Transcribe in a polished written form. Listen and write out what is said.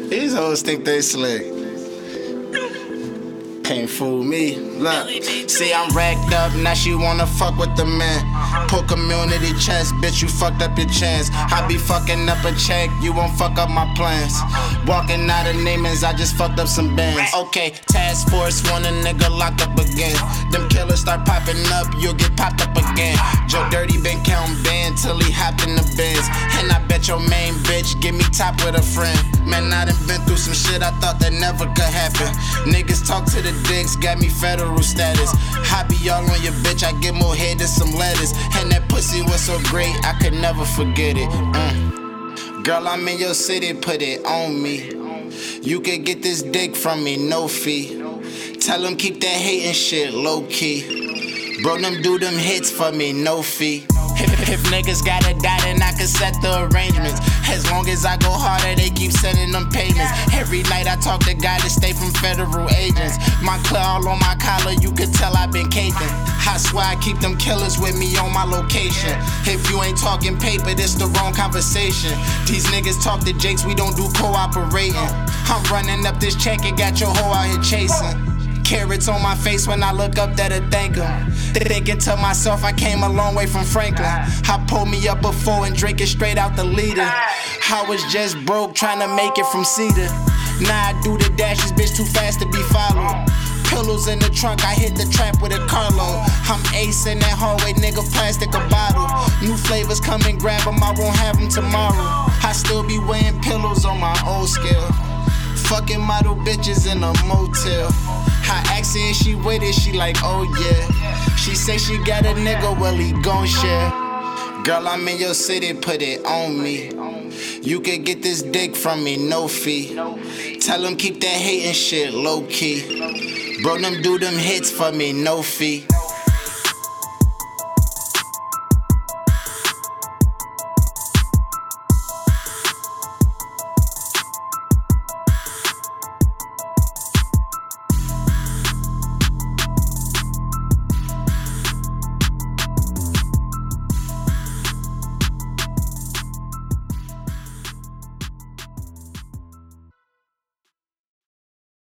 These hoes think they slick. Can't fool me. Look, see, I'm racked up, now she wanna fuck with the man. Pull community chest, bitch, you fucked up your chance. I be fucking up a check, you won't fuck up my plans. Walking out of Neiman's, I just fucked up some bands. Okay, task force, want a nigga locked up again. Them killers start popping up, you'll get popped up again. Joe Dirty been counting band till he hopped in the Benz. And I bet your main bitch give me top with a friend. Man, I done been through some shit I thought that never could happen. Niggas talk to the dicks, got me federal status. I be all on your bitch, I get more head than some lettuce. And that pussy was so great, I could never forget it. Girl, I'm in your city, put it on me. You could get this dick from me, no fee. Tell them keep that hating shit low key. Bro, them do them hits for me, no fee. If niggas gotta die, then I can set the arrangements. As long as I go harder, they keep sending them payments. Every night I talk to guys that stay from federal agents. My clear all on my collar, you could tell I've been caping. I swear I keep them killers with me on my location. If you ain't talking paper, this the wrong conversation. These niggas talk to Jakes, we don't do cooperating. I'm running up this check and got your hoe out here chasing. Carrots on my face when I look up there to thank him. Thinking to myself, I came a long way from Franklin. I pulled me up before and drink it straight out the leader. I was just broke trying to make it from Cedar. Now I do the dashes, bitch, too fast to be followed. Pillows in the trunk, I hit the trap with a carload. I'm ace in that hallway, nigga, plastic a bottle. New flavors come and grab them, I won't have them tomorrow. I still be weighing pillows on my old scale. Fucking model bitches in a motel. I ask her if she with it, she like, oh yeah. She say she got a nigga, well he gon' share. Girl, I'm in your city, put it on me. You could get this dick from me, no fee. Tell them keep that hating shit low key. Bro, them do them hits for me, no fee.